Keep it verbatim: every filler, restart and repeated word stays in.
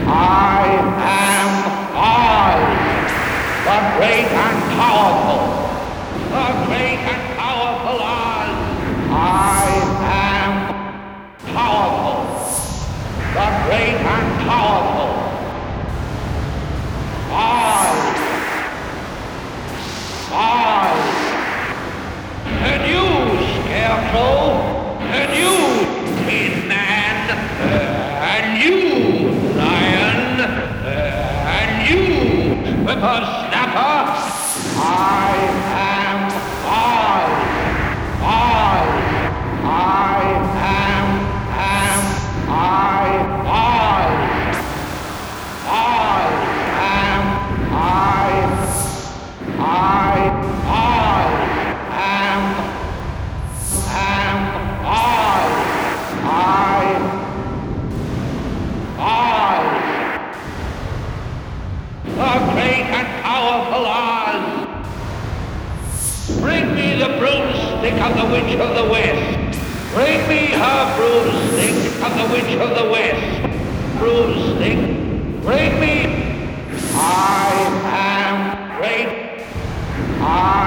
I am Oz, the great and powerful. The great and powerful Oz. I am powerful. The great and powerful. Oz. Oz. And you, Scarecrow. And you, Tin Man. Uh, and you, Lion. Uh, and you, Whippersnapper. I am Oz. Oz. I am, am, I, Oz. Oz. Am, I, I, Oz. Am, am, Oz. I, Oz. The great and powerful Oz. Bring me the broomstick of the Witch of the West. Bring me her broomstick of the Witch of the West. Broomstick, bring me. I am great. I